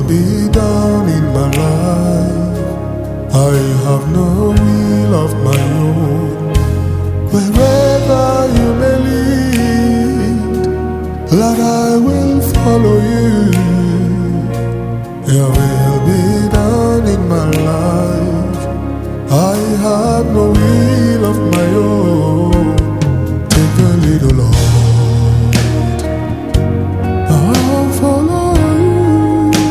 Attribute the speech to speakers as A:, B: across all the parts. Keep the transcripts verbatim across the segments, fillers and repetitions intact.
A: be done in my life. I have no will of my own. Wherever you may lead, Lord, I will follow you. Your will be done in my life. I have no will of my own. Take the little Lord, I'll follow you.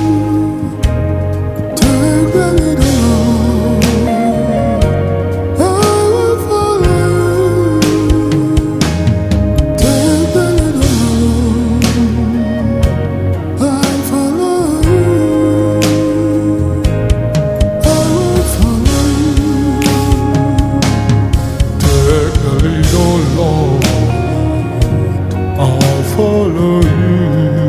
A: Take the little Lord, I will follow you. Take the little Lord, I'll follow you. I will follow you. Take the little Lord, I'll follow you.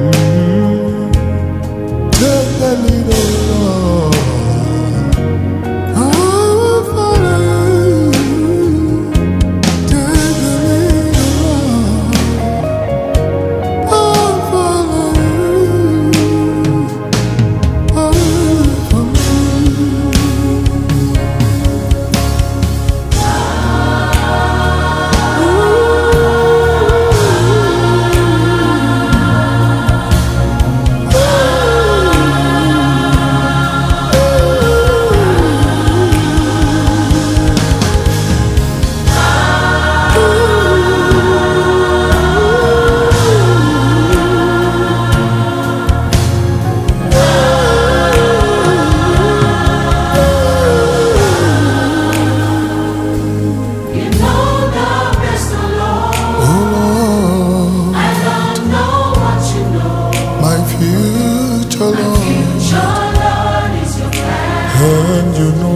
A: Take the little Lord, I will follow you. Take the little Lord, I'll follow you. I will follow
B: You know the best, oh Lord.
A: Oh Lord,
B: I don't know what you know.
A: my future
B: My
A: Lord,
B: future, Lord, is your plan.
A: and you know